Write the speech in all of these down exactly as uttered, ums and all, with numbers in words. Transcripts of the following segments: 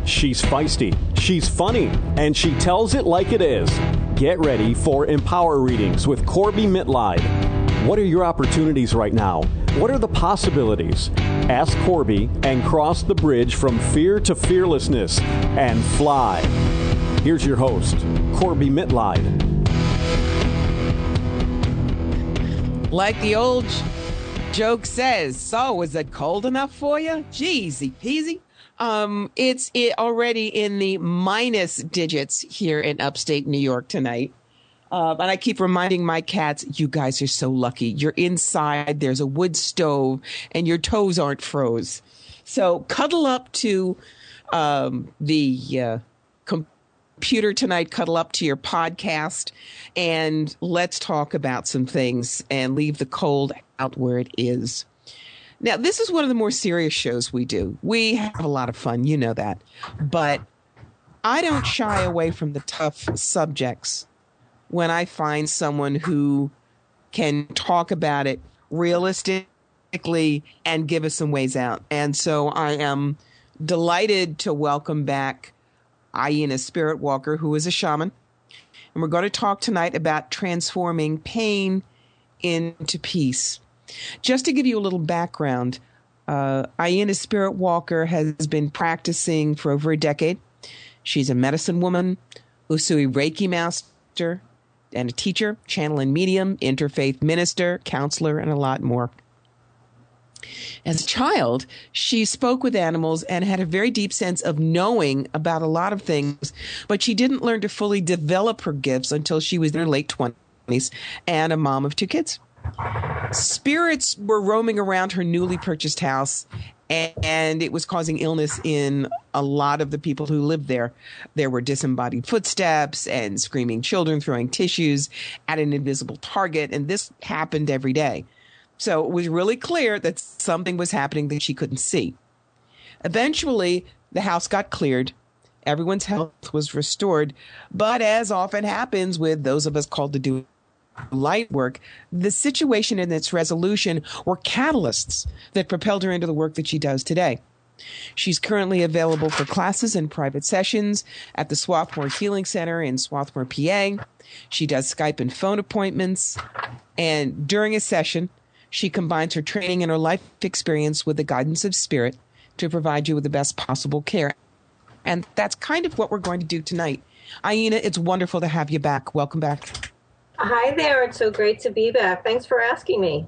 She's feisty, she's funny, and she tells it like it is. Get ready for Empower Readings with Corby Mitleid. What are your opportunities right now? What are the possibilities? Ask Corby and cross the bridge from fear to fearlessness and fly. Here's your host, Corby Mitleid. Like the old joke says, so is it cold enough for you? Jeezy peasy. Um, it's it already in the minus digits here in upstate New York tonight. Uh, and I keep reminding my cats, you guys are so lucky. You're inside, there's a wood stove, and your toes aren't froze. So cuddle up to um, the uh, computer tonight, cuddle up to your podcast, and let's talk about some things and leave the cold out where it is. Now, this is one of the more serious shows we do. We have a lot of fun, you know that. But I don't shy away from the tough subjects when I find someone who can talk about it realistically and give us some ways out. And so I am delighted to welcome back Aina Spirit Walker, who is a shaman. And we're going to talk tonight about transforming pain into peace. Just to give you a little background, uh, Aina Spirit Walker has been practicing for over a decade. She's a medicine woman, Usui Reiki master, and a teacher, channel and medium, interfaith minister, counselor, and a lot more. As a child, she spoke with animals and had a very deep sense of knowing about a lot of things, but she didn't learn to fully develop her gifts until she was in her late twenties and a mom of two kids. Spirits were roaming around her newly purchased house, and it was causing illness in a lot of the people who lived there. There were disembodied footsteps and screaming children throwing tissues at an invisible target, and this happened every day. So it was really clear that something was happening that she couldn't see. Eventually, the house got cleared. Everyone's health was restored. But as often happens with those of us called to do light work, the situation and its resolution were catalysts that propelled her into the work that she does today. She's currently available for classes and private sessions at the Swarthmore Healing Center in Swarthmore, P A. She does Skype and phone appointments. And during a session, she combines her training and her life experience with the guidance of spirit to provide you with the best possible care. And that's kind of what we're going to do tonight. Aina, it's wonderful to have you back. Welcome back. Hi there. It's so great to be back. Thanks for asking me.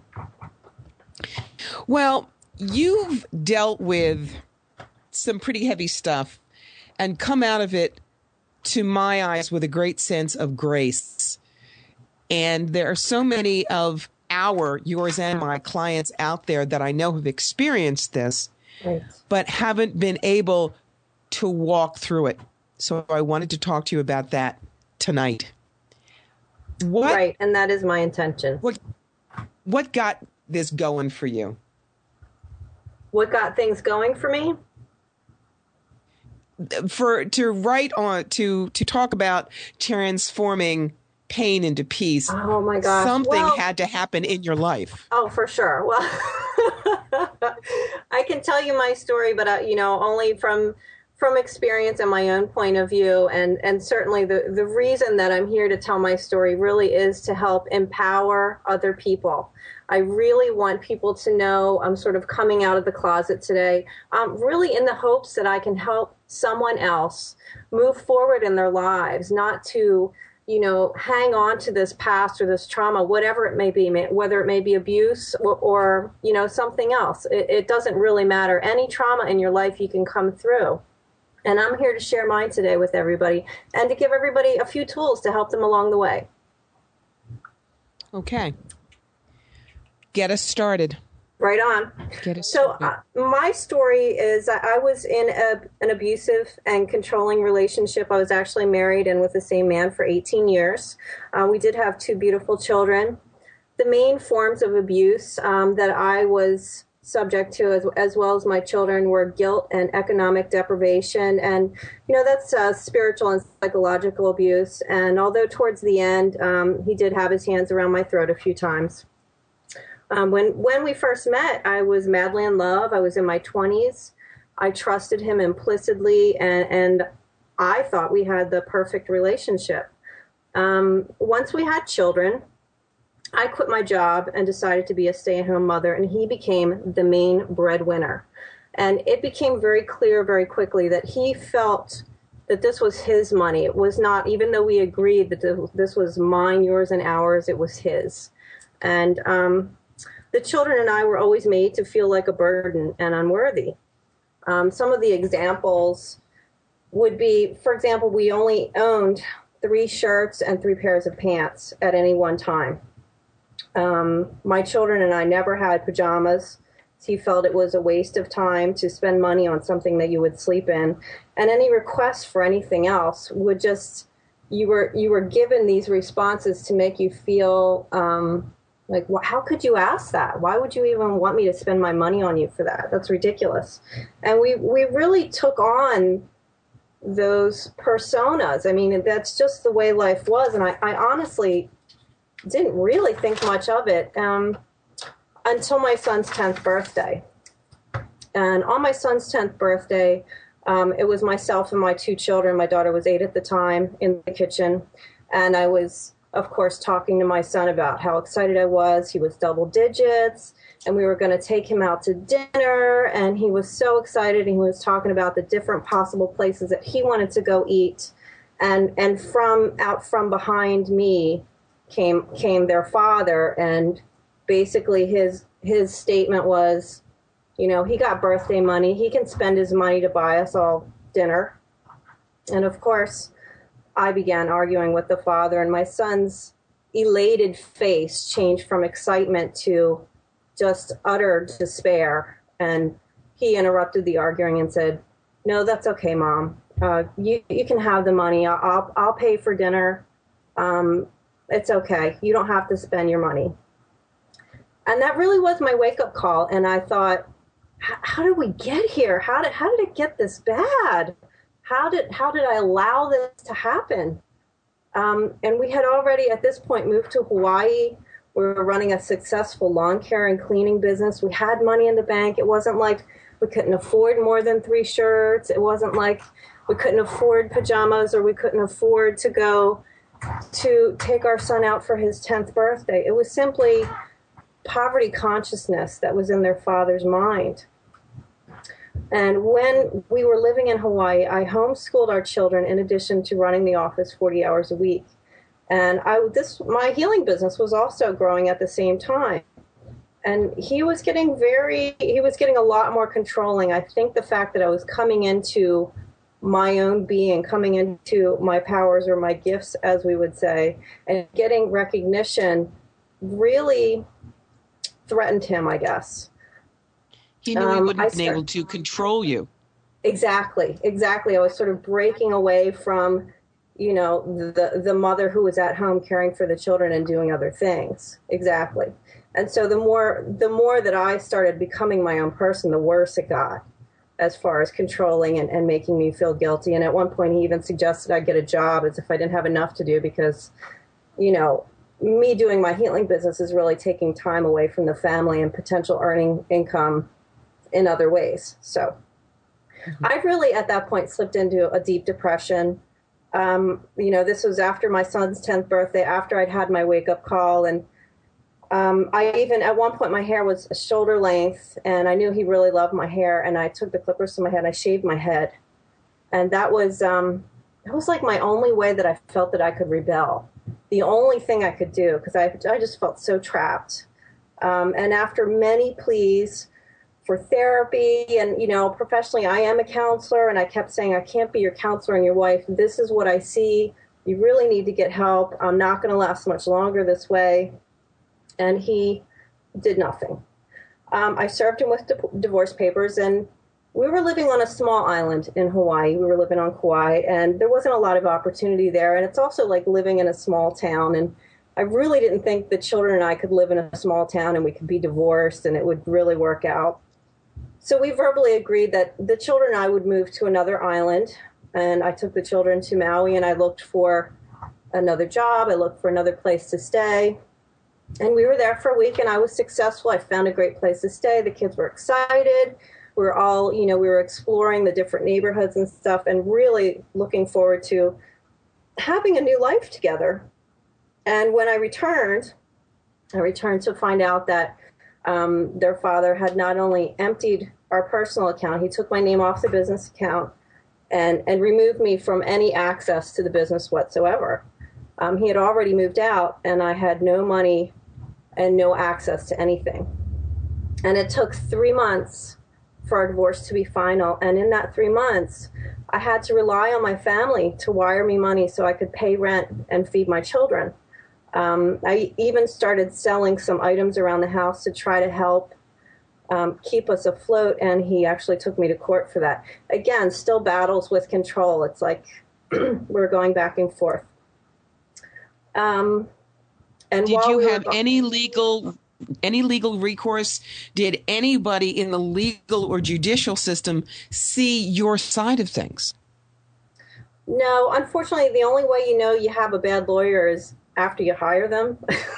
Well, you've dealt with some pretty heavy stuff and come out of it, to my eyes, with a great sense of grace. And there are so many of our, yours and my clients out there that I know have experienced this, right, but haven't been able to walk through it. So I wanted to talk to you about that tonight. What, right, and that is my intention. What, what got this going for you? What got things going for me? For to write on to to talk about transforming pain into peace. Oh my gosh! Something well, had to happen in your life. Oh, for sure. Well, I can tell you my story, but uh, you know, only from. from experience and my own point of view. And, and certainly the, the reason that I'm here to tell my story really is to help empower other people. I really want people to know I'm sort of coming out of the closet today, um, really in the hopes that I can help someone else move forward in their lives, not to, you know, hang on to this past or this trauma, whatever it may be, whether it may be abuse or, or you know, something else. It, it doesn't really matter. Any trauma in your life you can come through. And I'm here to share mine today with everybody and to give everybody a few tools to help them along the way. Okay. Get us started. Right on. Get us so started. Uh, my story is I was in a, an abusive and controlling relationship. I was actually married and with the same man for eighteen years. Uh, we did have two beautiful children. The main forms of abuse um, that I was subject to, as, as well as my children, were guilt and economic deprivation. And, you know, that's uh, spiritual and psychological abuse. And although towards the end, um, he did have his hands around my throat a few times. Um, when, when we first met, I was madly in love. I was in my twenties. I trusted him implicitly, and, and I thought we had the perfect relationship. Um, once we had children, I quit my job and decided to be a stay-at-home mother, and he became the main breadwinner. And it became very clear very quickly that he felt that this was his money. It was not, even though we agreed that this was mine, yours, and ours, it was his. And um, the children and I were always made to feel like a burden and unworthy. Um, some of the examples would be, for example, we only owned three shirts and three pairs of pants at any one time. Um, my children and I never had pajamas. He felt it was a waste of time to spend money on something that you would sleep in. And any requests for anything else would just, you were you were given these responses to make you feel um, like, well, how could you ask that? Why would you even want me to spend my money on you for that? That's ridiculous. And we, we really took on those personas. I mean, that's just the way life was. And I, I honestly didn't really think much of it um, until my son's tenth birthday. And on my son's tenth birthday, um, it was myself and my two children. My daughter was eight at the time, in the kitchen. And I was, of course, talking to my son about how excited I was. He was double digits, and we were going to take him out to dinner. And he was so excited, and he was talking about the different possible places that he wanted to go eat. And and from out from behind me came came their father, and basically his his statement was, you know, he got birthday money. He can spend his money to buy us all dinner. And of course, I began arguing with the father, and my son's elated face changed from excitement to just utter despair. And he interrupted the arguing and said, "No, that's okay, Mom. Uh, you you can have the money. I'll I'll, I'll pay for dinner. Um, it's okay. You don't have to spend your money." And that really was my wake-up call. And I thought, how did we get here? How did how did it get this bad? How did how did I allow this to happen? Um, and we had already at this point moved to Hawaii. We were running a successful lawn care and cleaning business. We had money in the bank. It wasn't like we couldn't afford more than three shirts. It wasn't like we couldn't afford pajamas or we couldn't afford to go to take our son out for his tenth birthday. It was simply poverty consciousness that was in their father's mind. And when we were living in Hawaii, I homeschooled our children in addition to running the office forty hours a week. And I this my healing business was also growing at the same time. And he was getting very, he was getting a lot more controlling. I think the fact that I was coming into my own being, coming into my powers or my gifts, as we would say, and getting recognition really threatened him, I guess. He knew he Um, wouldn't I have been start- able to control you. Exactly, exactly. I was sort of breaking away from, you know, the the mother who was at home caring for the children and doing other things. Exactly. And so the more the more that I started becoming my own person, the worse it got as far as controlling and, and making me feel guilty. And at one point he even suggested I get a job as if I didn't have enough to do because, you know, me doing my healing business is really taking time away from the family and potential earning income in other ways. So mm-hmm. I really at that point slipped into a deep depression. Um, you know, this was after my son's tenth birthday, after I'd had my wake up call. And um, I even, at one point, my hair was shoulder length and I knew he really loved my hair. And I took the clippers to my head and I shaved my head. And that was, um, that was like my only way that I felt that I could rebel. The only thing I could do, because I, I just felt so trapped. Um, and after many pleas for therapy and, you know, professionally, I am a counselor, and I kept saying, I can't be your counselor and your wife. This is what I see. You really need to get help. I'm not going to last much longer this way. And he did nothing. Um, I served him with di- divorce papers, and we were living on a small island in Hawaii. We were living on Kauai, and there wasn't a lot of opportunity there. And it's also like living in a small town. And I really didn't think the children and I could live in a small town and we could be divorced and it would really work out. So we verbally agreed that the children and I would move to another island. And I took the children to Maui and I looked for another job. I looked for another place to stay. And we were there for a week and I was successful. I found a great place to stay. The kids were excited. we were all, you know, we were exploring the different neighborhoods and stuff and really looking forward to having a new life together. And when I returned, I returned to find out that um, their father had not only emptied our personal account, he took my name off the business account and, and removed me from any access to the business whatsoever. Um, he had already moved out, and I had no money and no access to anything. And it took three months for our divorce to be final. And in that three months, I had to rely on my family to wire me money so I could pay rent and feed my children. Um, I even started selling some items around the house to try to help um, keep us afloat, and he actually took me to court for that. Again, still battles with control. It's like we're going back and forth. Um, and Did you we have go- any legal any legal recourse? Did anybody in the legal or judicial system see your side of things? No, unfortunately, the only way you know you have a bad lawyer is after you hire them.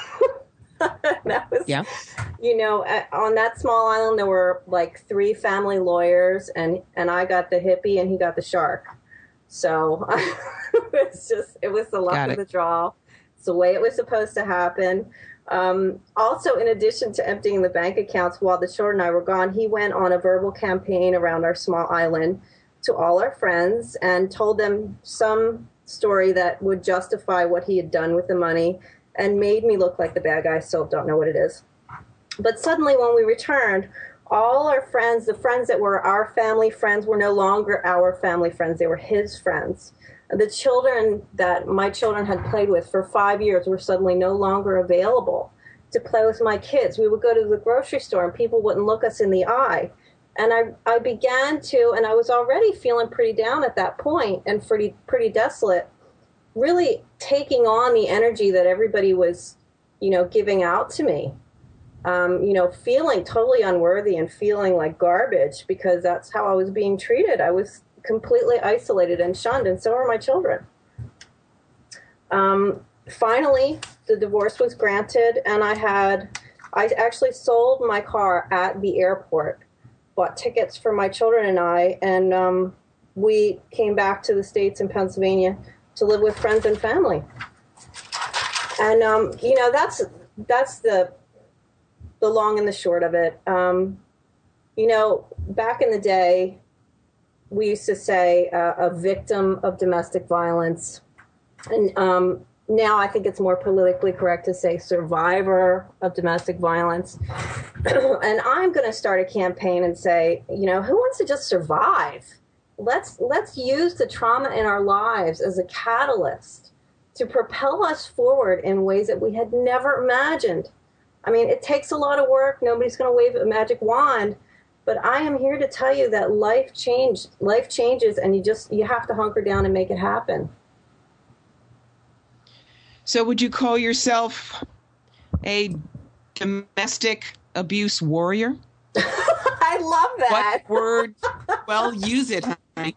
That was, yeah. You know, on that small island, there were like three family lawyers, and, and I got the hippie and he got the shark. So it's just, it was the luck of the draw. It's the way it was supposed to happen. Um, also, in addition to emptying the bank accounts while the children and I were gone, he went on a verbal campaign around our small island to all our friends and told them some story that would justify what he had done with the money and made me look like the bad guy. I still don't know what it is. But suddenly when we returned, all our friends, the friends that were our family friends, were no longer our family friends. They were his friends. The children that my children had played with for five years were suddenly no longer available to play with my kids. We would go to the grocery store and people wouldn't look us in the eye. And I, I began to, and I was already feeling pretty down at that point and pretty, pretty desolate, really taking on the energy that everybody was, you know, giving out to me. Um, you know, feeling totally unworthy and feeling like garbage because that's how I was being treated. I was completely isolated and shunned, and so were my children. Um, finally, the divorce was granted, and I had, I actually sold my car at the airport, bought tickets for my children and I, and um, we came back to the States in Pennsylvania to live with friends and family. And, um, you know, that's that's the the long and the short of it. Um, you know, back in the day, we used to say uh, a victim of domestic violence. And um, now I think it's more politically correct to say survivor of domestic violence. And I'm going to start a campaign and say, you know, who wants to just survive? Let's let's use the trauma in our lives as a catalyst to propel us forward in ways that we had never imagined. I mean, it takes a lot of work. Nobody's going to wave a magic wand. But I am here to tell you that life changed, life changes, and you just you have to hunker down and make it happen. So would you call yourself a domestic abuse warrior? I love that. What word? Well, use it, honey.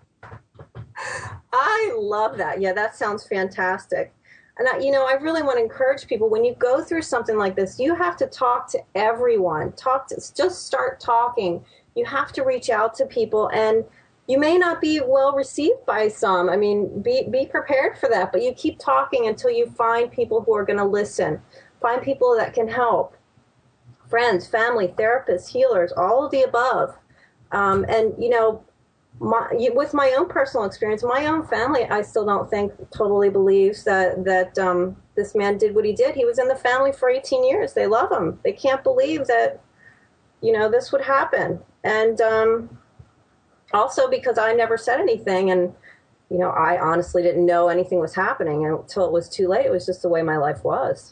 I love that. Yeah, that sounds fantastic. And, I, you know, I really want to encourage people, when you go through something like this, you have to talk to everyone. Talk to, just start talking. You have to reach out to people, and you may not be well received by some. I mean, be, be prepared for that, but you keep talking until you find people who are going to listen, find people that can help. Friends, family, therapists, healers, all of the above. Um, and, you know, My, with my own personal experience, my own family, I still don't think totally believes that that um, this man did what he did. He was in the family for eighteen years. They love him. They can't believe that, you know, this would happen. And um, also because I never said anything, and you know, I honestly didn't know anything was happening until it was too late. It was just the way my life was.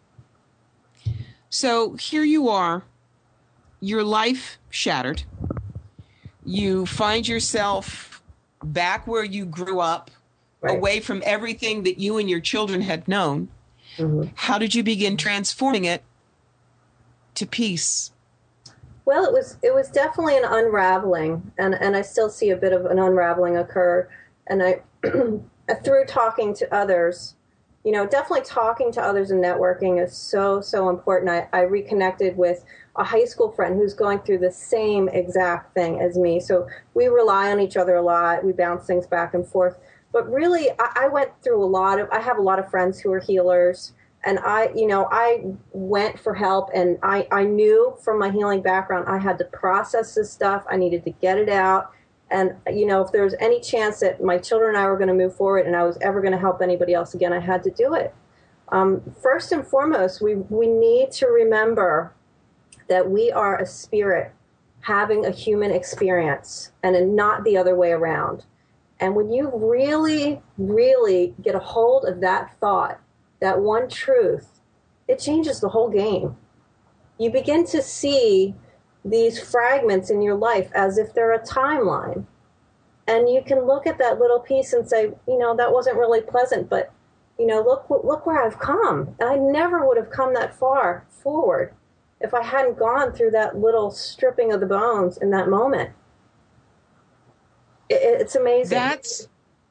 So here you are, your life shattered. You find yourself back where you grew up, right, away from everything that you and your children had known. Mm-hmm. How did you begin transforming it to peace? Well, it was it was definitely an unraveling, and, and I still see a bit of an unraveling occur. And I, through talking to others, you know, definitely talking to others and networking is so, so important. I, I reconnected with a high school friend who's going through the same exact thing as me. So we rely on each other a lot. We bounce things back and forth. But really, I, I went through a lot of, I have a lot of friends who are healers. And I, you know, I went for help, and I, I knew from my healing background, I had to process this stuff. I needed to get it out. And, you know, if there was any chance that my children and I were going to move forward and I was ever going to help anybody else again, I had to do it. Um, first and foremost, we, we need to remember that we are a spirit having a human experience and not the other way around. And when you really, really get a hold of that thought, that one truth, it changes the whole game. You begin to see these fragments in your life as if they're a timeline. And you can look at that little piece and say, you know, that wasn't really pleasant, but, you know, look, look where I've come. And I never would have come that far forward if I hadn't gone through that little stripping of the bones in that moment. It, it's amazing. That's,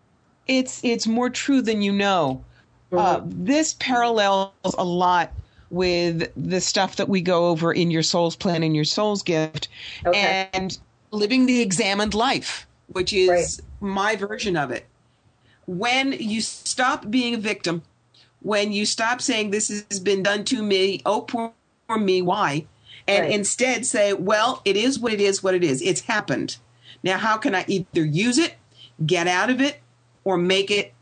it's, it's more true than you know. Uh, this parallels a lot with the stuff that we go over in Your Soul's Plan and Your Soul's Gift, okay. And living the examined life, which is right. My version of it. When you stop being a victim, when you stop saying this has been done to me, oh, poor me, why? And right. Instead say, well, it is what it is, what it is. It's happened. Now, how can I either use it, get out of it, or make it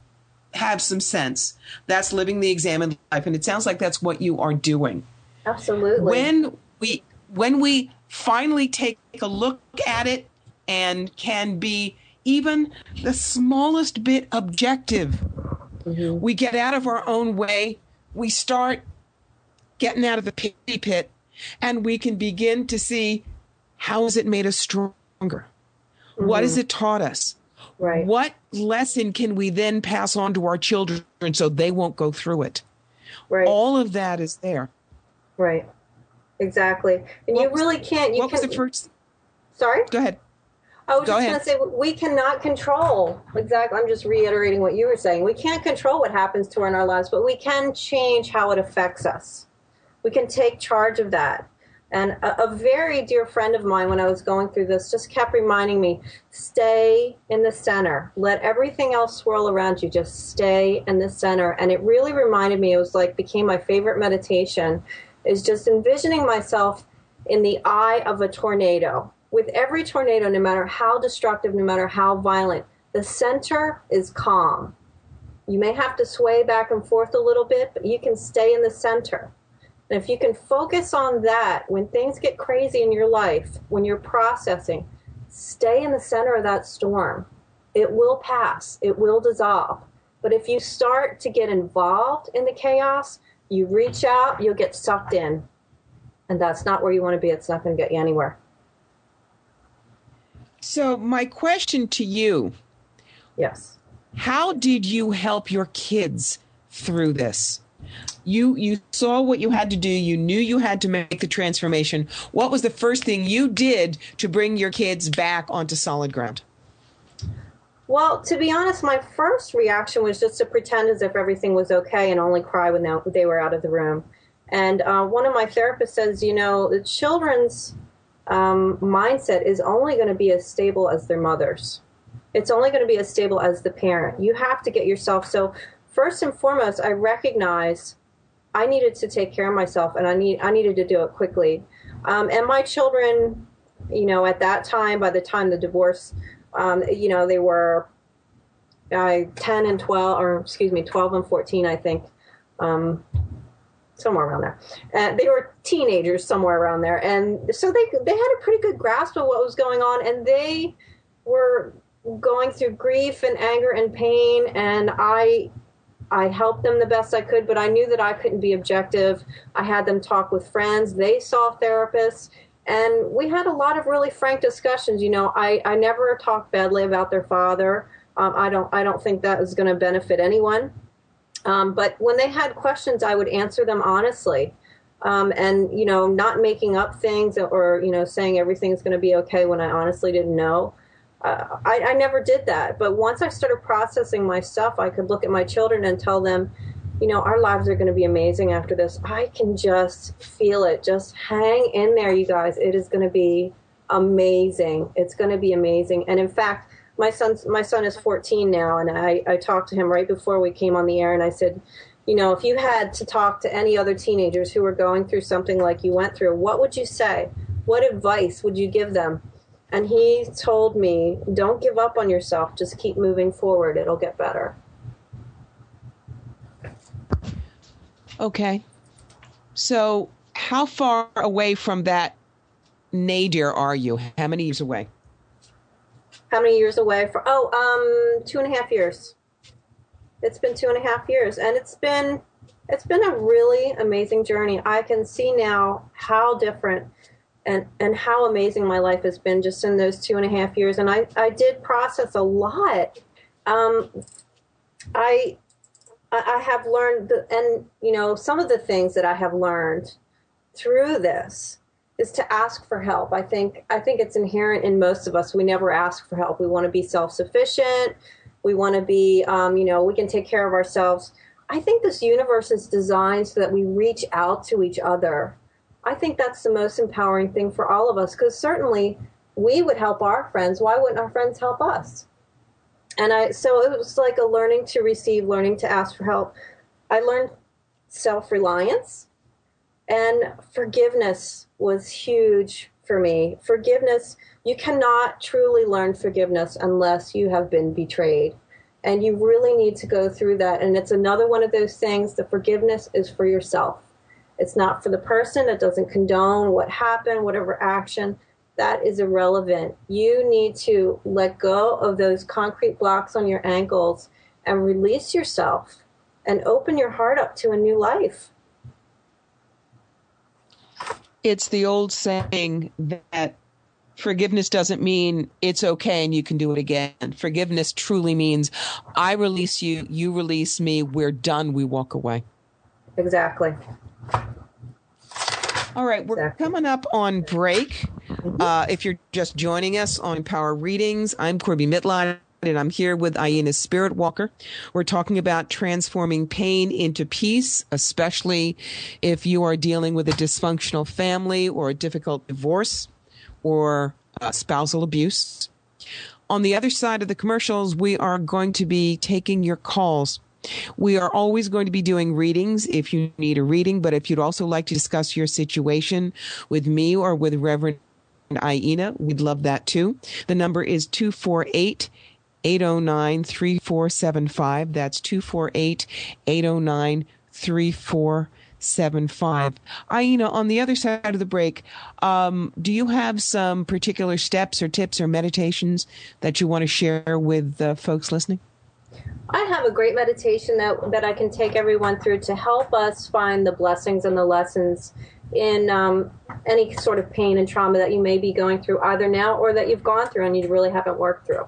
have some sense? That's living the examined life. And it sounds like that's what you are doing. Absolutely. When we when we finally take a look at it and can be even the smallest bit objective, mm-hmm. We get out of our own way, we start getting out of the pity pit, and we can begin to see, how has it made us stronger? Mm-hmm. What has it taught us? Right. What lesson can we then pass on to our children so they won't go through it? Right. All of that is there. Right. Exactly. And what you was, really can't. You what can, was the first? Sorry? Go ahead. I was go just going to say, we cannot control. Exactly. I'm just reiterating what you were saying. We can't control what happens to us in our lives, but we can change how it affects us. We can take charge of that. And a, a very dear friend of mine, when I was going through this, just kept reminding me, stay in the center. Let everything else swirl around you. Just stay in the center. And it really reminded me, it was like, became my favorite meditation, is just envisioning myself in the eye of a tornado. With every tornado, no matter how destructive, no matter how violent, the center is calm. You may have to sway back and forth a little bit, but you can stay in the center. And if you can focus on that, when things get crazy in your life, when you're processing, stay in the center of that storm. It will pass. It will dissolve. But if you start to get involved in the chaos, you reach out, you'll get sucked in. And that's not where you want to be. It's not going to get you anywhere. So my question to you. Yes. How did you help your kids through this? You you saw what you had to do. You knew you had to make the transformation. What was the first thing you did to bring your kids back onto solid ground? Well, to be honest, my first reaction was just to pretend as if everything was okay and only cry when they were out of the room. And uh, one of my therapists says, you know, the children's um, mindset is only going to be as stable as their mother's. It's only going to be as stable as the parent. You have to get yourself. So first and foremost, I recognize I needed to take care of myself, and I need I needed to do it quickly. Um, and my children, you know, at that time, by the time the divorce, um, you know, they were uh, ten and twelve, or excuse me, twelve and fourteen, I think, um, somewhere around there. And they were teenagers somewhere around there, and so they they had a pretty good grasp of what was going on, and they were going through grief and anger and pain, and I. I helped them the best I could, but I knew that I couldn't be objective. I had them talk with friends. They saw therapists, and we had a lot of really frank discussions. You know, I, I never talked badly about their father. Um, I don't I don't think that is going to benefit anyone. Um, but when they had questions, I would answer them honestly, um, and, you know, not making up things or, you know, saying everything's going to be okay when I honestly didn't know. Uh, I, I never did that. But once I started processing my stuff, I could look at my children and tell them, you know, our lives are going to be amazing after this. I can just feel it. Just hang in there, you guys. It is going to be amazing. It's going to be amazing. And in fact, my son's my son is fourteen now, and I, I talked to him right before we came on the air, and I said, you know, if you had to talk to any other teenagers who were going through something like you went through, what would you say? What advice would you give them? And he told me, don't give up on yourself. Just keep moving forward. It'll get better. Okay. So how far away from that nadir are you? How many years away? How many years away? For oh, um, two and a half years. It's been two and a half years, and it's been it's been a really amazing journey. I can see now how different and and how amazing my life has been just in those two and a half years. And I I did process a lot. Um, I. I have learned, the, and, you know, some of the things that I have learned through this is to ask for help. I think I think it's inherent in most of us. We never ask for help. We want to be self-sufficient. We want to be, um, you know, we can take care of ourselves. I think this universe is designed so that we reach out to each other. I think that's the most empowering thing for all of us, because certainly we would help our friends. Why wouldn't our friends help us? And I, so it was like a learning to receive, learning to ask for help. I learned self-reliance, and forgiveness was huge for me. Forgiveness, you cannot truly learn forgiveness unless you have been betrayed. And you really need to go through that. And it's another one of those things, the forgiveness is for yourself. It's not for the person. It doesn't condone what happened, whatever action. That is irrelevant. You need to let go of those concrete blocks on your ankles and release yourself and open your heart up to a new life. It's the old saying that forgiveness doesn't mean it's okay and you can do it again. Forgiveness truly means I release you, you release me, we're done, we walk away. Exactly. All right, we're exactly. coming up on break. Uh, if you're just joining us on Empower Readings, I'm Corby Mitline, and I'm here with Aina Spirit Walker. We're talking about transforming pain into peace, especially if you are dealing with a dysfunctional family or a difficult divorce or uh, spousal abuse. On the other side of the commercials, we are going to be taking your calls. We are always going to be doing readings if you need a reading, but if you'd also like to discuss your situation with me or with Reverend Aina, we'd love that too. The number is two four eight, eight oh nine, three four seven five. That's two four eight, eight oh nine, three four seven five. Aina, on the other side of the break, um, do you have some particular steps or tips or meditations that you want to share with uh, folks listening? I have a great meditation that that I can take everyone through to help us find the blessings and the lessons in um, any sort of pain and trauma that you may be going through either now or that you've gone through and you really haven't worked through.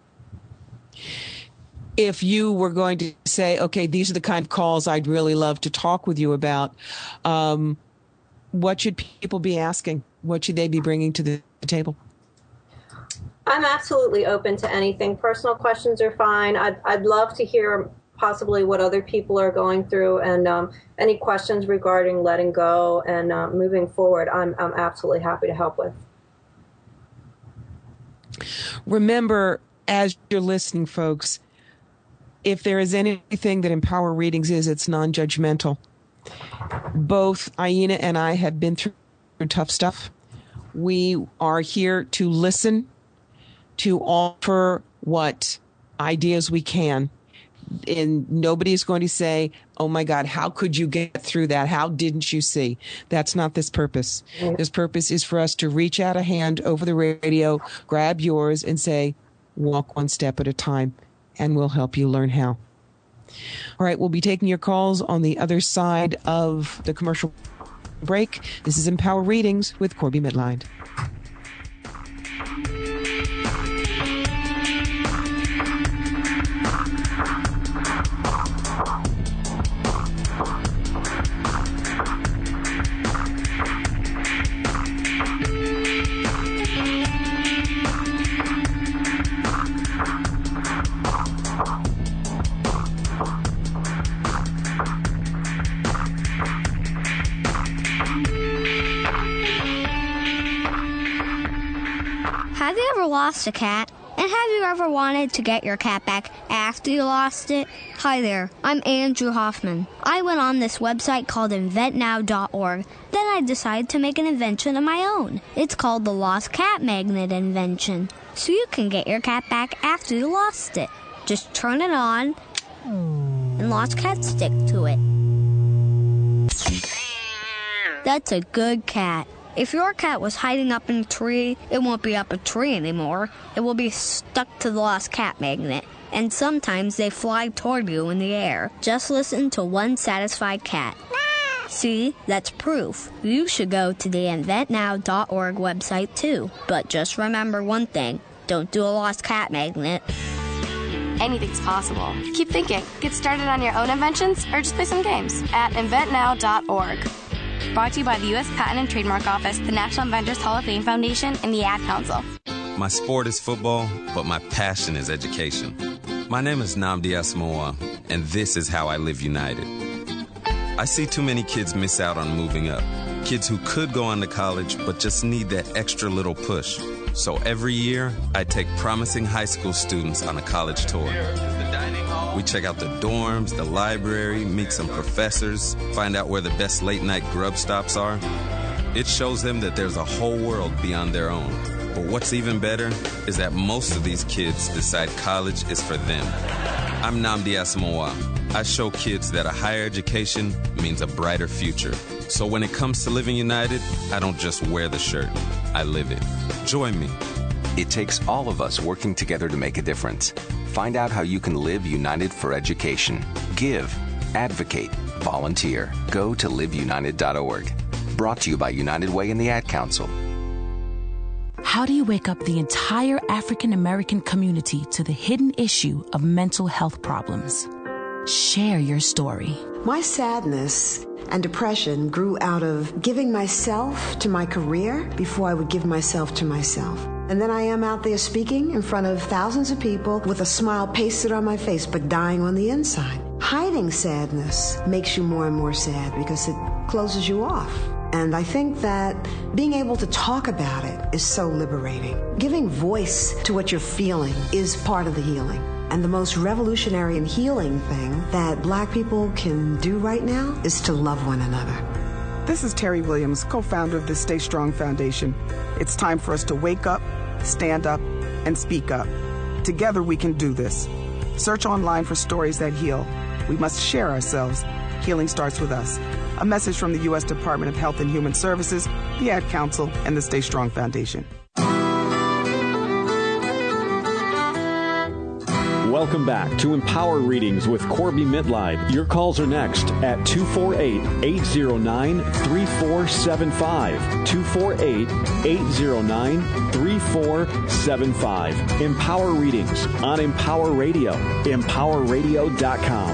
If you were going to say, okay, these are the kind of calls I'd really love to talk with you about, um, what should people be asking? What should they be bringing to the table? I'm absolutely open to anything. Personal questions are fine. I'd, I'd love to hear possibly what other people are going through, and um, any questions regarding letting go and uh, moving forward, I'm, I'm absolutely happy to help with. Remember, as you're listening, folks, if there is anything that Empower Readings is, it's non-judgmental. Both Aina and I have been through tough stuff. We are here to listen, to offer what ideas we can. And nobody's going to say, oh my God, how could you get through that? How didn't you see? That's not this purpose. Mm-hmm. This purpose is for us to reach out a hand over the radio, grab yours and say, walk one step at a time, and we'll help you learn how. All right, we'll be taking your calls on the other side of the commercial break. This is Empower Readings with Corby Mitline. lost a cat? And have you ever wanted to get your cat back after you lost it? Hi there, I'm Andrew Hoffman. I went on this website called invent now dot org. Then I decided to make an invention of my own. It's called the Lost Cat Magnet Invention. So you can get your cat back after you lost it. Just turn it on, and lost cats stick to it. That's a good cat. If your cat was hiding up in a tree, it won't be up a tree anymore. It will be stuck to the lost cat magnet. And sometimes they fly toward you in the air. Just listen to one satisfied cat. See, that's proof. You should go to the invent now dot org website too. But just remember one thing. Don't do a lost cat magnet. Anything's possible. Keep thinking. Get started on your own inventions or just play some games at invent now dot org. Brought to you by the U S Patent and Trademark Office, the National Inventors Hall of Fame Foundation, and the Ad Council. My sport is football, but my passion is education. My name is Nnamdi Asomugha, and this is how I live united. I see too many kids miss out on moving up. Kids who could go on to college, but just need that extra little push. So every year, I take promising high school students on a college tour. We check out the dorms, the library, meet some professors, find out where the best late-night grub stops are. It shows them that there's a whole world beyond their own. But what's even better is that most of these kids decide college is for them. I'm Nnamdi Asomugha. I show kids that a higher education means a brighter future. So when it comes to living united, I don't just wear the shirt, I live it. Join me. It takes all of us working together to make a difference. Find out how you can live united for education. Give, advocate, volunteer. Go to live united dot org. Brought to you by United Way and the Ad Council. How do you wake up the entire African American community to the hidden issue of mental health problems? Share your story. My sadness and depression grew out of giving myself to my career before I would give myself to myself. And then I am out there speaking in front of thousands of people with a smile pasted on my face, but dying on the inside. Hiding sadness makes you more and more sad because it closes you off. And I think that being able to talk about it is so liberating. Giving voice to what you're feeling is part of the healing. And the most revolutionary and healing thing that Black people can do right now is to love one another. This is Terry Williams, co-founder of the Stay Strong Foundation. It's time for us to wake up, stand up, and speak up. Together we can do this. Search online for stories that heal. We must share ourselves. Healing starts with us. A message from the U S Department of Health and Human Services, the Ad Council, and the Stay Strong Foundation. Welcome back to Empower Readings with Corby Mitleid. Your calls are next at two four eight, eight zero nine, three four seven five. two four eight, eight zero nine, three four seven five. Empower Readings on Empower Radio, empower radio dot com.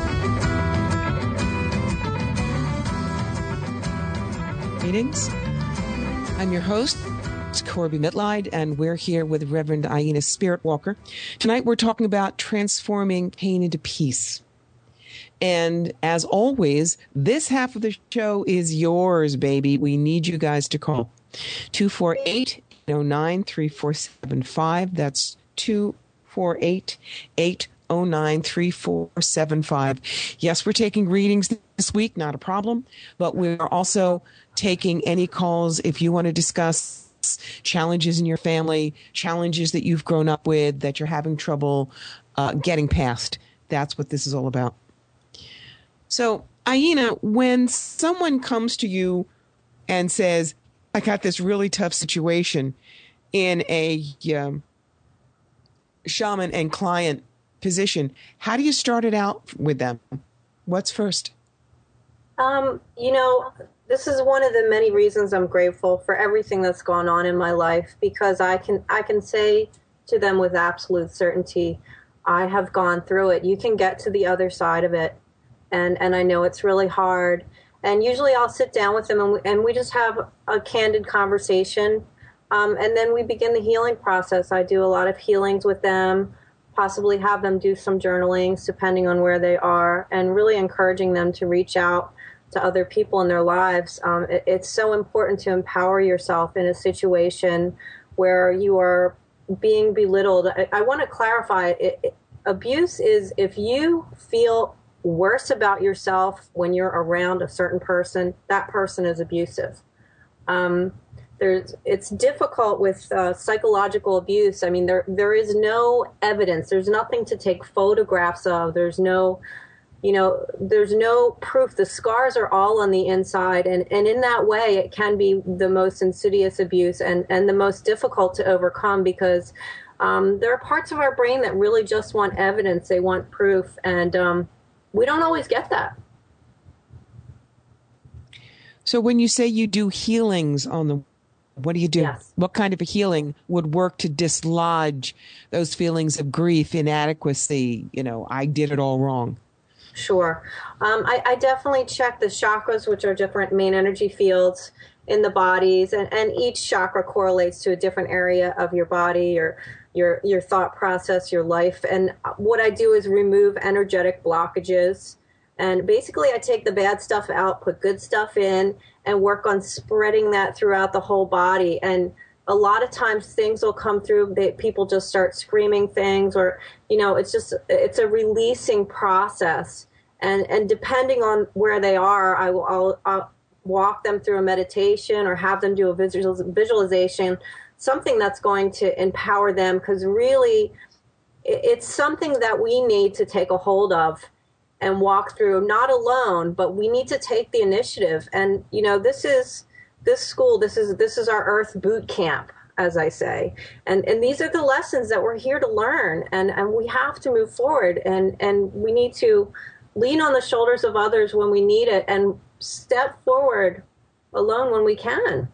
Readings. I'm your host, Corby Mitleid, and we're here with Reverend Aina Spiritwalker. Tonight we're talking about transforming pain into peace. And as always, this half of the show is yours, baby. We need you guys to call two four eight, eight zero nine, three four seven five. That's two four eight, eight zero nine, three four seven five. Yes, we're taking readings this week, not a problem, but we're also taking any calls if you want to discuss challenges in your family, challenges that you've grown up with, that you're having trouble uh, getting past. That's what this is all about. So, Aina, when someone comes to you and says, I got this really tough situation in a um, shaman and client position, how do you start it out with them? What's first? Um, you know, this is one of the many reasons I'm grateful for everything that's gone on in my life, because I can I can say to them with absolute certainty, I have gone through it. You can get to the other side of it. And, and I know it's really hard. And usually I'll sit down with them and we, and we just have a candid conversation. Um, and then we begin the healing process. I do a lot of healings with them, possibly have them do some journalings depending on where they are, and really encouraging them to reach out to other people in their lives. Um, it, it's so important to empower yourself in a situation where you are being belittled, I, I want to clarify it, it, abuse is if you feel worse about yourself when you're around a certain person, that person is abusive. Um, there's, it's difficult with uh, psychological abuse. I mean, there there is no evidence. There's nothing to take photographs of. There's no, you know, there's no proof. The scars are all on the inside. And, and in that way, it can be the most insidious abuse and, and the most difficult to overcome because um, there are parts of our brain that really just want evidence. They want proof. And um, we don't always get that. So when you say you do healings on the, what do you do? Yes. What kind of a healing would work to dislodge those feelings of grief, inadequacy, you know, I did it all wrong? Sure. Um, I, I definitely check the chakras, which are different main energy fields in the bodies, and, and each chakra correlates to a different area of your body, your, your, your thought process, your life. And what I do is remove energetic blockages. And basically, I take the bad stuff out, put good stuff in, and work on spreading that throughout the whole body. And a lot of times things will come through, they, people just start screaming things, or, you know, it's just, it's a releasing process. And and depending on where they are, I will I'll, I'll walk them through a meditation or have them do a visual, visualization, something that's going to empower them, because really it, it's something that we need to take a hold of and walk through, not alone, but we need to take the initiative. And, you know, this is this school, this is this is our Earth boot camp, as I say. And and these are the lessons that we're here to learn, and, and we have to move forward, and, and we need to lean on the shoulders of others when we need it and step forward alone when we can.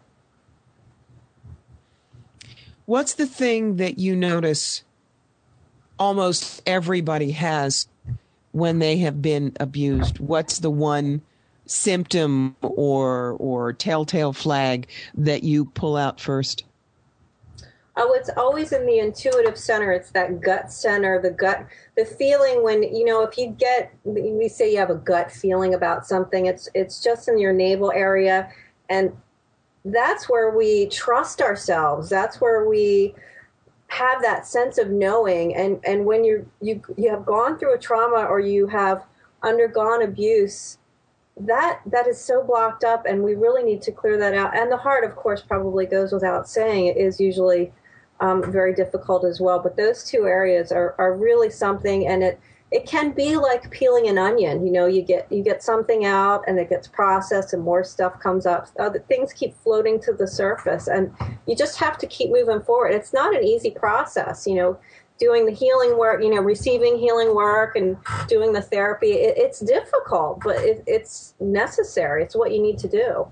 What's the thing that you notice almost everybody has when they have been abused? What's the one symptom or or telltale flag that you pull out first? Oh, it's always in the intuitive center. It's that gut center, the gut, the feeling when, you know, if you get, we say you have a gut feeling about something, it's it's just in your navel area. And that's where we trust ourselves. That's where we have that sense of knowing. And, and when you you you have gone through a trauma or you have undergone abuse, that that is so blocked up, and we really need to clear that out. And the heart, of course, probably goes without saying. It is usually um, very difficult as well. But those two areas are, are really something, and it it can be like peeling an onion. You know, you get you get something out, and it gets processed, and more stuff comes up. Other things keep floating to the surface, and you just have to keep moving forward. It's not an easy process, you know. Doing the healing work, you know, receiving healing work and doing the therapy, it, it's difficult, but it, it's necessary. It's what you need to do.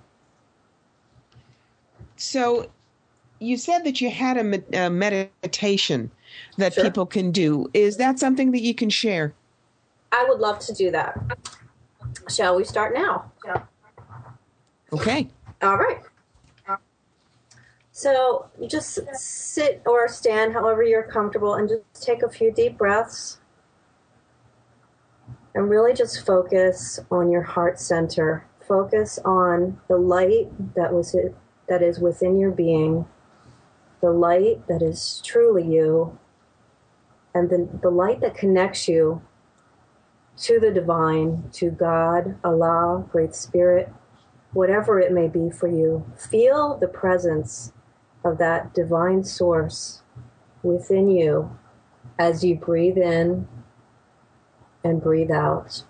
So you said that you had a, med- a meditation that Sure. people can do. Is that something that you can share? I would love to do that. Shall we start now? Okay. All right. So just sit or stand however you're comfortable and just take a few deep breaths and really just focus on your heart center. Focus on the light that was it, that is within your being, the light that is truly you, and the, the light that connects you to the divine, to God, Allah, Great Spirit, whatever it may be for you. Feel the presence of that divine source within you as you breathe in and breathe out.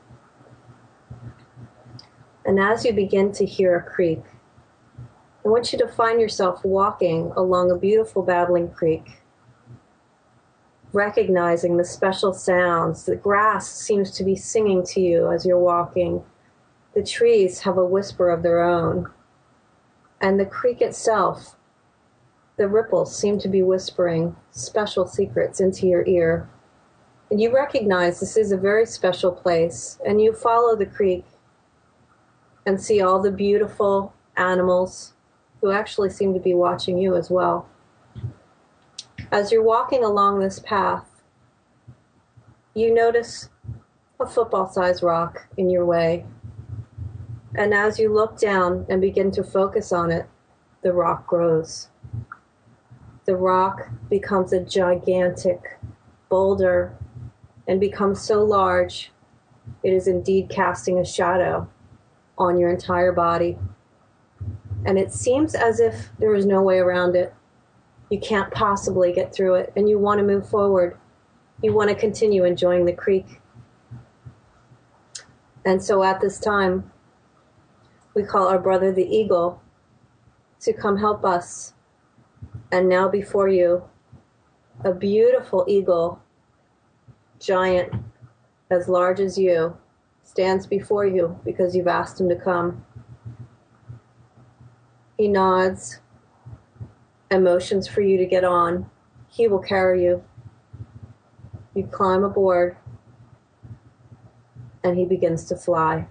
And as you begin to hear a creek, I want you to find yourself walking along a beautiful babbling creek, recognizing the special sounds. The grass seems to be singing to you as you're walking. The trees have a whisper of their own. And the creek itself, the ripples seem to be whispering special secrets into your ear. And you recognize this is a very special place, and you follow the creek and see all the beautiful animals who actually seem to be watching you as well. As you're walking along this path, you notice a football-sized rock in your way. And as you look down and begin to focus on it, the rock grows. the rock becomes a gigantic boulder and becomes so large, it is indeed casting a shadow on your entire body. And it seems as if there is no way around it. You can't possibly get through it, and you want to move forward. You want to continue enjoying the creek. And so at this time, we call our brother the eagle to come help us. And now before you, a beautiful eagle, giant, as large as you, stands before you because you've asked him to come. He nods and motions for you to get on. He will carry you. You climb aboard, and he begins to fly.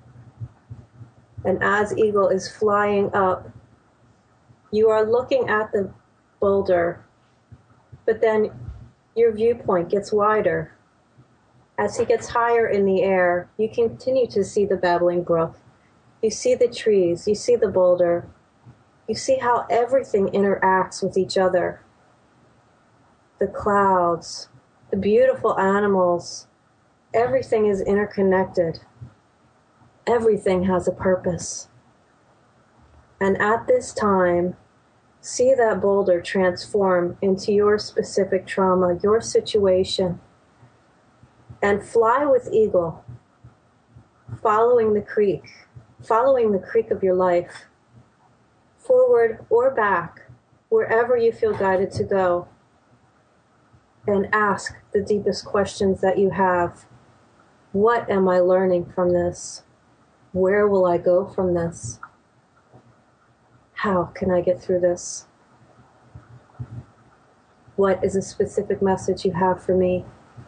And as Eagle is flying up, you are looking at the boulder, but then your viewpoint gets wider. As he gets higher in the air, you continue to see the babbling brook. You see the trees, you see the boulder. You see how everything interacts with each other. The clouds, the beautiful animals, everything is interconnected. Everything has a purpose. And at this time, see that boulder transform into your specific trauma, your situation, and fly with Eagle, following the creek, following the creek of your life, forward or back, wherever you feel guided to go, and ask the deepest questions that you have. What am I learning from this? Where will I go from this? How can I get through this? What is a specific message you have for me?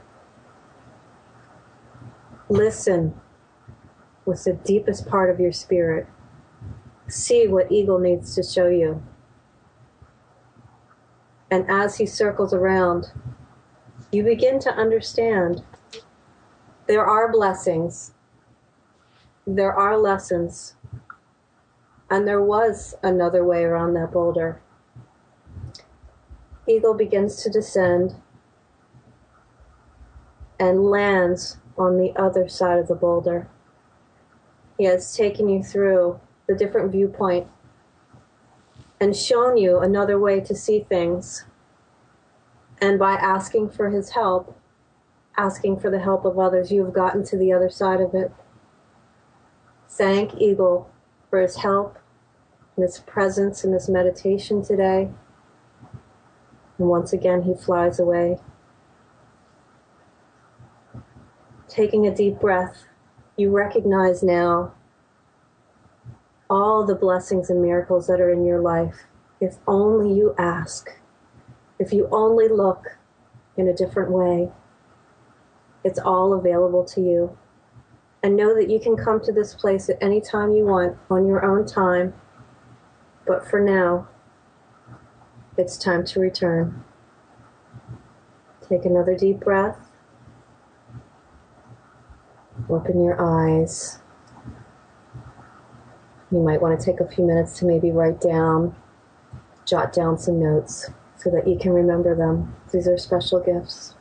Listen with the deepest part of your spirit. See what Eagle needs to show you. And as he circles around, you begin to understand there are blessings, there are lessons, and there was another way around that boulder. Eagle begins to descend and lands on the other side of the boulder. He has taken you through the different viewpoint and shown you another way to see things. And by asking for his help, asking for the help of others, you have gotten to the other side of it. Thank Eagle for his help and his presence in this meditation today. And once again, he flies away. Taking a deep breath, you recognize now all the blessings and miracles that are in your life. If only you ask, if you only look in a different way, it's all available to you. And know that you can come to this place at any time you want, on your own time. But for now, it's time to return. Take another deep breath. Open your eyes. You might want to take a few minutes to maybe write down, jot down some notes so that you can remember them. These are special gifts.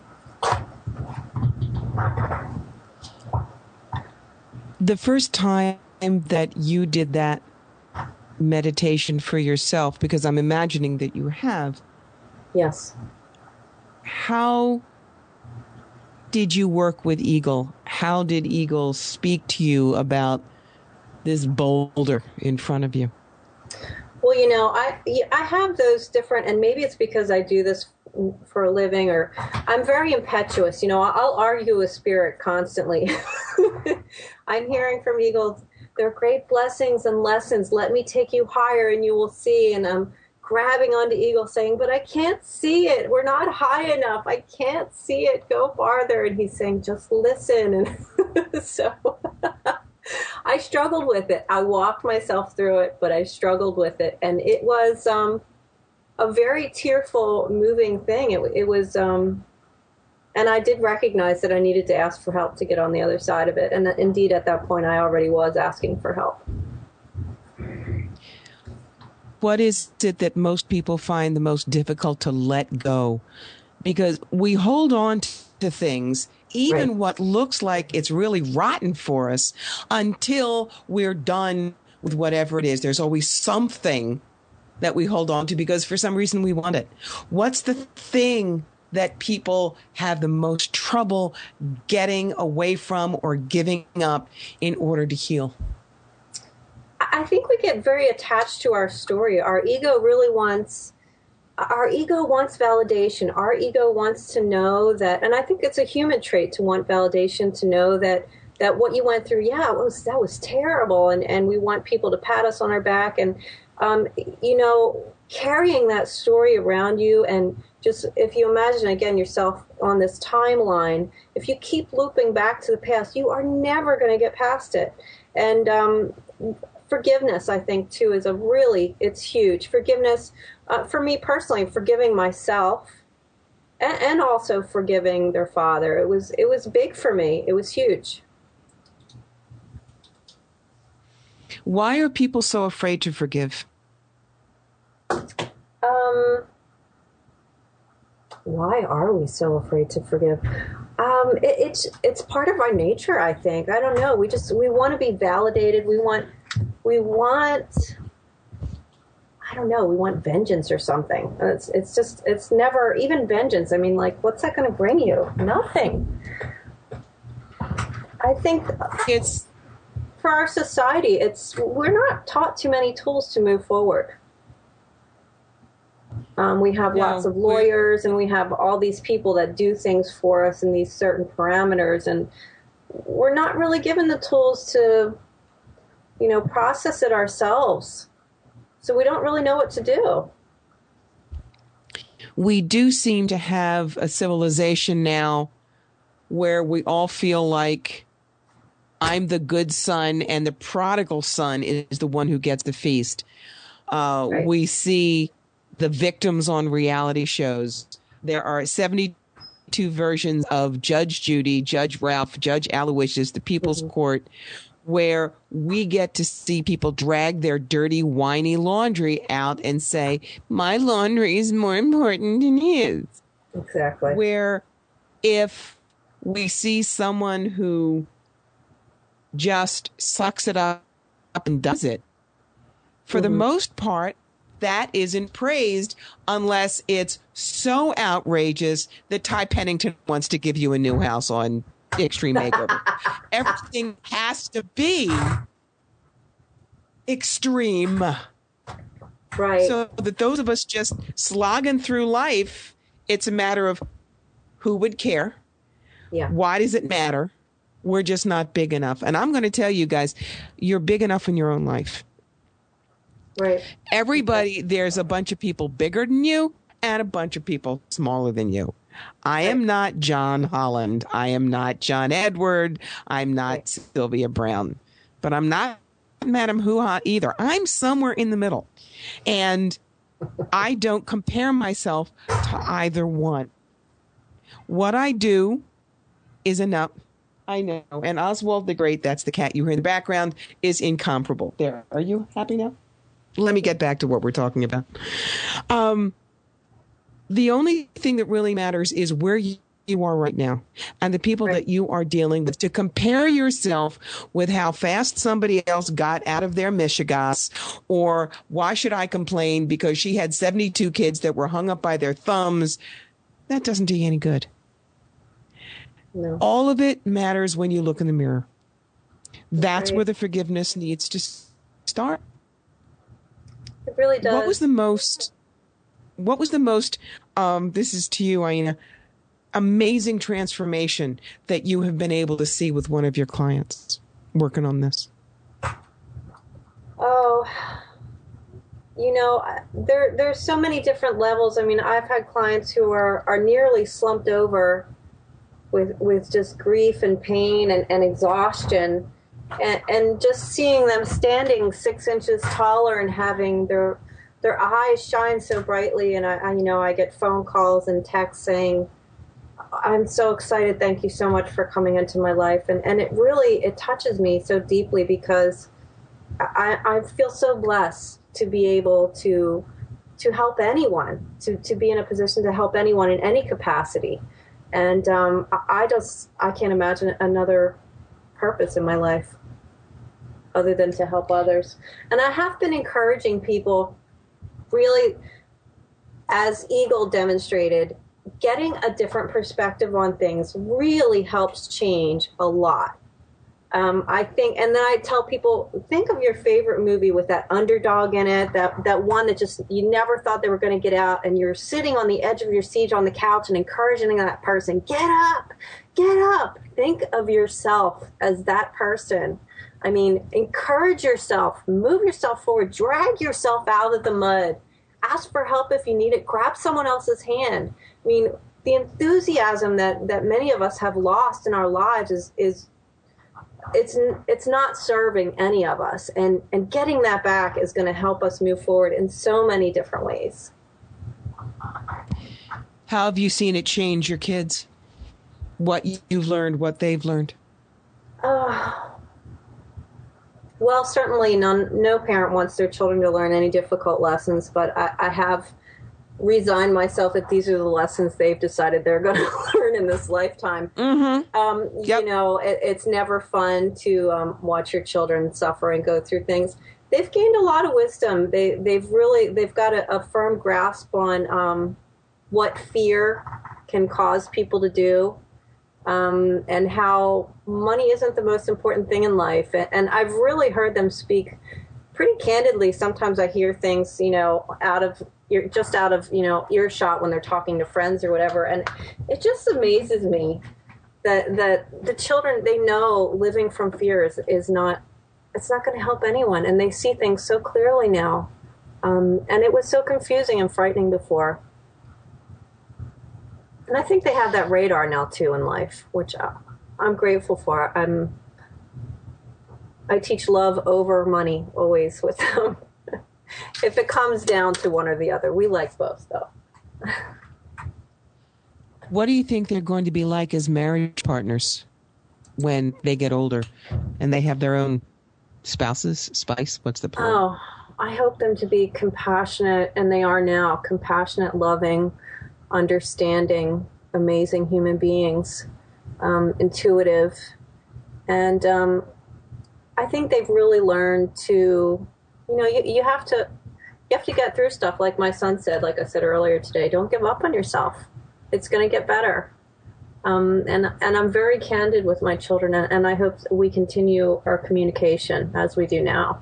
The first time that you did that meditation for yourself, because I'm imagining that you have. Yes. How did you work with Eagle? How did Eagle speak to you about this boulder in front of you? Well, you know, I I have those different, and maybe it's because I do this for a living, or I'm very impetuous. You know, I'll argue with spirit constantly. I'm hearing from Eagle, there are great blessings and lessons. Let me take you higher and you will see. And I'm grabbing onto Eagle saying, but I can't see it. We're not high enough. I can't see it. Go farther. And he's saying, just listen. And so I struggled with it. I walked myself through it, but I struggled with it. And it was um, a very tearful, moving thing. It, it was, um, and I did recognize that I needed to ask for help to get on the other side of it. And that, indeed, at that point, I already was asking for help. what is it that most people find the most difficult to let go? Because we hold on to things, even right. what looks like it's really rotten for us, until we're done with whatever it is. There's always something that we hold on to because for some reason we want it. What's the thing that people have the most trouble getting away from or giving up in order to heal? I think we get very attached to our story. Our ego really wants, our ego wants validation. Our ego wants to know that, and I think it's a human trait to want validation, to know that, that what you went through, yeah, it was, that was terrible. And, and we want people to pat us on our back. And, um, you know, carrying that story around you, and just if you imagine, again, yourself on this timeline, if you keep looping back to the past, you are never going to get past it. And, um, forgiveness, I think, too, is a really, it's huge. Forgiveness, uh, for me personally, forgiving myself and, and also forgiving their father. It was, it was big for me. It was huge. Why are people so afraid to forgive? Um, why are we so afraid to forgive? Um, it, it's, it's part of our nature, I think. I don't know. We just, we want to be validated. We want, We want, I don't know, we want vengeance or something. It's it's just, it's never, even vengeance. I mean, like, what's that going to bring you? Nothing. I think it's, for our society, it's, we're not taught too many tools to move forward. Um, we have yeah, lots of lawyers and we have all these people that do things for us in these certain parameters. And we're not really given the tools to, you know, process it ourselves. So we don't really know what to do. We do seem to have a civilization now where we all feel like I'm the good son and the prodigal son is the one who gets the feast. Uh, right. We see the victims on reality shows. There are seventy-two versions of Judge Judy, Judge Ralph, Judge Aloysius, the People's mm-hmm. Court, where we get to see people drag their dirty, whiny laundry out and say, my laundry is more important than his. Exactly. Where if we see someone who just sucks it up and does it, for mm-hmm. the most part, that isn't praised unless it's so outrageous that Ty Pennington wants to give you a new house on Extreme Makeover. Everything has to be extreme. Right. So that those of us just slogging through life, it's a matter of who would care? Yeah. Why does it matter? We're just not big enough. And I'm going to tell you guys, you're big enough in your own life. Right. Everybody, there's a bunch of people bigger than you and a bunch of people smaller than you. I am not John Holland. I am not John Edward. I'm not right. Sylvia Brown. But I'm not Madam Hoo-Ha either. I'm somewhere in the middle. And I don't compare myself to either one. What I do is enough. I know. And Oswald the Great, that's the cat you hear in the background, is incomparable. There. Are you happy now? Let me get back to what we're talking about. Um, the only thing that really matters is where you, you are right now and the people right. that you are dealing with. To compare yourself with how fast somebody else got out of their mishigas, or why should I complain because she had seventy-two kids that were hung up by their thumbs, that doesn't do you any good. No. All of it matters when you look in the mirror. That's right. where the forgiveness needs to start. It really does. What was the most, what was the most, um, this is to you, Aina, amazing transformation that you have been able to see with one of your clients working on this? Oh, you know, there there's so many different levels. I mean, I've had clients who are, are nearly slumped over with with just grief and pain and, and exhaustion. And, and just seeing them standing six inches taller and having their their eyes shine so brightly, and I, I, you know, I get phone calls and texts saying, "I'm so excited! Thank you so much for coming into my life." And and it really it touches me so deeply because I, I feel so blessed to be able to to help anyone, to, to be in a position to help anyone in any capacity. And um, I just, I can't imagine another purpose in my life other than to help others. And I have been encouraging people, really, as Eagle demonstrated, getting a different perspective on things really helps change a lot. Um, I think, and then I tell people, think of your favorite movie with that underdog in it, that, that one that just, you never thought they were going to get out, and you're sitting on the edge of your seat on the couch and encouraging that person, get up, get up. Think of yourself as that person. I mean, encourage yourself, move yourself forward, drag yourself out of the mud, ask for help if you need it, grab someone else's hand. I mean, the enthusiasm that, that many of us have lost in our lives is, is it's it's not serving any of us, and and getting that back is going to help us move forward in so many different ways. How have you seen it change your kids? What you've learned, what they've learned? Uh, well, certainly none, no parent wants their children to learn any difficult lessons, but I, I have resigned myself that these are the lessons they've decided they're going to learn in this lifetime. Mm-hmm. Um, yep. You know, it, it's never fun to um, watch your children suffer and go through things. They've gained a lot of wisdom. They, they've really, they've got a, a firm grasp on um, what fear can cause people to do, um, and how money isn't the most important thing in life. And, and I've really heard them speak pretty candidly. Sometimes I hear things, you know, out of You're just out of, you know, earshot when they're talking to friends or whatever. And it just amazes me that that the children, they know living from fear is, is not, it's not going to help anyone. And they see things so clearly now. Um, and it was so confusing and frightening before. And I think they have that radar now, too, in life, which I'm grateful for. I'm, I teach love over money always with them. If it comes down to one or the other. We like both, though. What do you think they're going to be like as marriage partners when they get older and they have their own spouses? Spice? What's the point? Oh, I hope them to be compassionate, and they are now, compassionate, loving, understanding, amazing human beings, um, intuitive. And um, I think they've really learned to... You know, you, you have to you have to get through stuff, like my son said, like I said earlier today. Don't give up on yourself. It's going to get better. Um, and and I'm very candid with my children, and, and I hope we continue our communication as we do now.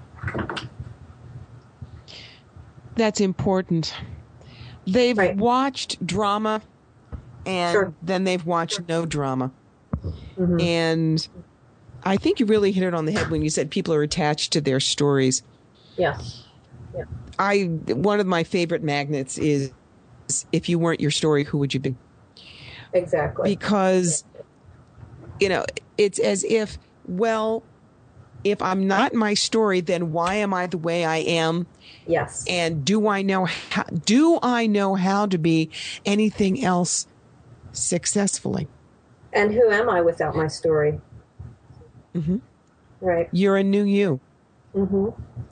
That's important. They've right. watched drama, and sure. then they've watched sure. no drama. Mm-hmm. And I think you really hit it on the head when you said people are attached to their stories. Yes. Yeah. I one of my favorite magnets is, if you weren't your story, who would you be? Exactly. Because, you know, it's as if, well, if I'm not my story, then why am I the way I am? Yes. And do I know how, do I know how to be anything else successfully? And who am I without my story? Mm-hmm. Right. You're a new you. Mm-hmm.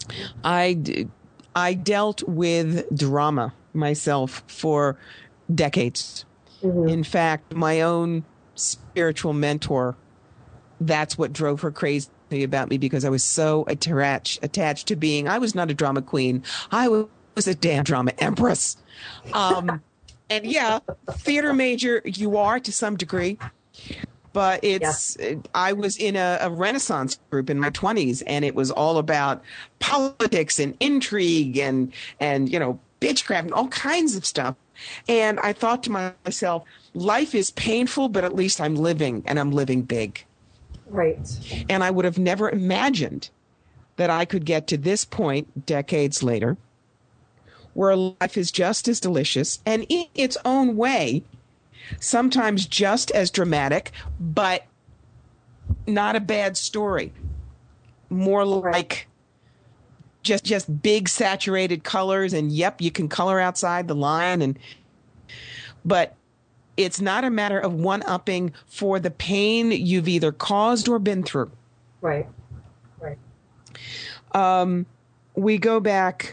I, I dealt with drama myself for decades. Mm-hmm. In fact, my own spiritual mentor, that's what drove her crazy about me, because I was so attached, attached to being, I was not a drama queen. I was a damn drama empress. Um, and yeah, theater major you are to some degree. But it's, yeah. I was in a, a Renaissance group in my twenties, and it was all about politics and intrigue and, and, you know, bitchcraft and all kinds of stuff. And I thought to myself, life is painful, but at least I'm living, and I'm living big. Right. And I would have never imagined that I could get to this point decades later, where life is just as delicious and in its own way, sometimes just as dramatic, but not a bad story. More like right. just just big saturated colors, and yep, you can color outside the line, and but it's not a matter of one-upping for the pain you've either caused or been through. Right. Right. Um, we go back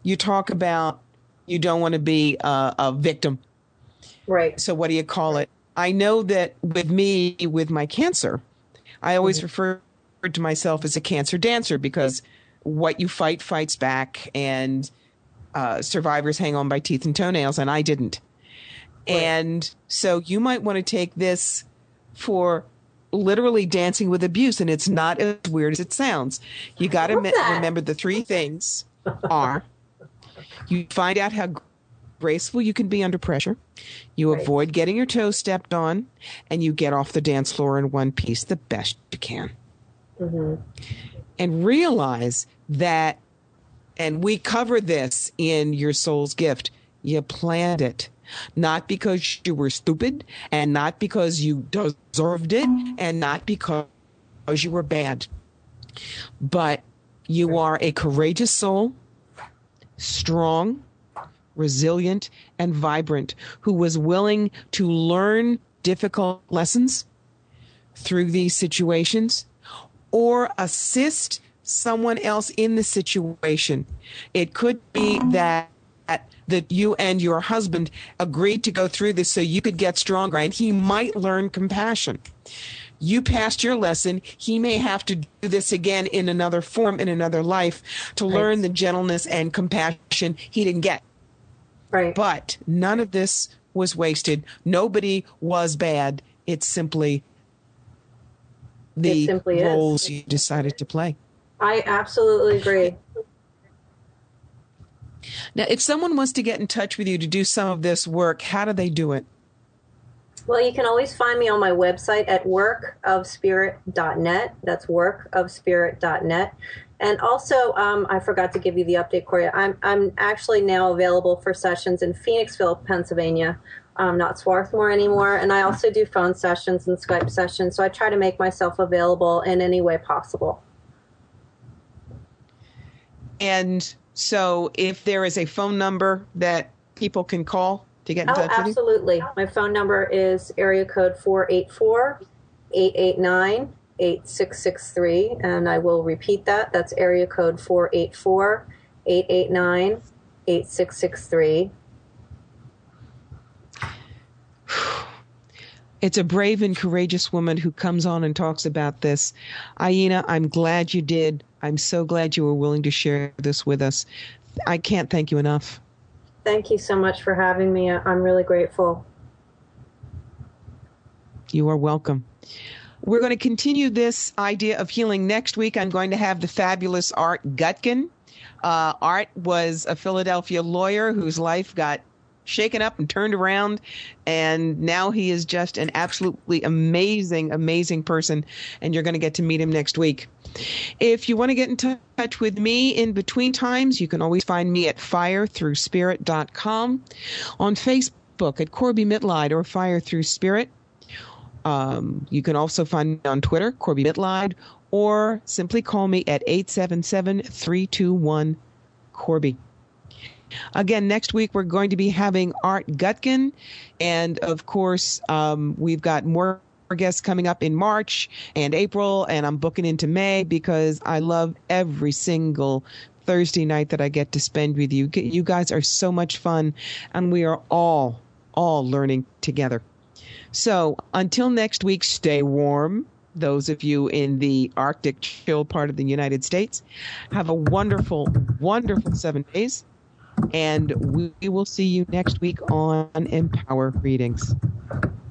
you talk about you don't want to be a, a victim. Right. So what do you call it? I know that with me, with my cancer, I always mm-hmm. refer to myself as a cancer dancer, because what you fight fights back, and uh, survivors hang on by teeth and toenails, and I didn't. Right. And so you might want to take this for literally dancing with abuse, and it's not as weird as it sounds. You got to me- remember the three things are: you find out how graceful you can be under pressure, you right. avoid getting your toes stepped on, and you get off the dance floor in one piece the best you can. Mm-hmm. And realize that, and we cover this in Your Soul's Gift, you planned it. Not because you were stupid, and not because you deserved it, and not because you were bad. But you are a courageous soul, strong, resilient, and vibrant, who was willing to learn difficult lessons through these situations or assist someone else in the situation. It could be that that you and your husband agreed to go through this so you could get stronger, and he might learn compassion. You passed your lesson. He may have to do this again in another form, in another life, to right. learn the gentleness and compassion he didn't get. Right. But none of this was wasted. Nobody was bad. It's simply the it simply roles is. you decided to play. I absolutely agree. Now, if someone wants to get in touch with you to do some of this work, how do they do it? Well, you can always find me on my website at work of spirit dot net. That's work of spirit dot net. And also, um, I forgot to give you the update, Corey. I'm I'm actually now available for sessions in Phoenixville, Pennsylvania. Um, not Swarthmore anymore. And I also do phone sessions and Skype sessions. So I try to make myself available in any way possible. And so if there is a phone number that people can call to get in oh, touch with you? Absolutely. My phone number is area code four eight four, eight eight nine, eight six six three. And I will repeat that. That's area code four eight four, eight eight nine, eight six six three. It's a brave and courageous woman who comes on and talks about this. Aina, I'm glad you did. I'm so glad you were willing to share this with us. I can't thank you enough. Thank you so much for having me. I'm really grateful. You are welcome. We're going to continue this idea of healing next week. I'm going to have the fabulous Art Gutkin. Uh, Art was a Philadelphia lawyer whose life got shaken up and turned around, and now he is just an absolutely amazing, amazing person, and you're going to get to meet him next week. If you want to get in touch with me in between times, you can always find me at fire through spirit dot com, on Facebook at Corby Mitleid or Fire Through Spirit. Um, you can also find me on Twitter, Corby Mitleid, or simply call me at eight seven seven, three two one, Corby. Again, next week we're going to be having Art Gutkin, and of course um, we've got more guests coming up in March and April, and I'm booking into May because I love every single Thursday night that I get to spend with you. You guys are so much fun, and we are all, all learning together. So until next week, stay warm. Those of you in the Arctic chill part of the United States, have a wonderful, wonderful seven days. And we will see you next week on Empower Readings.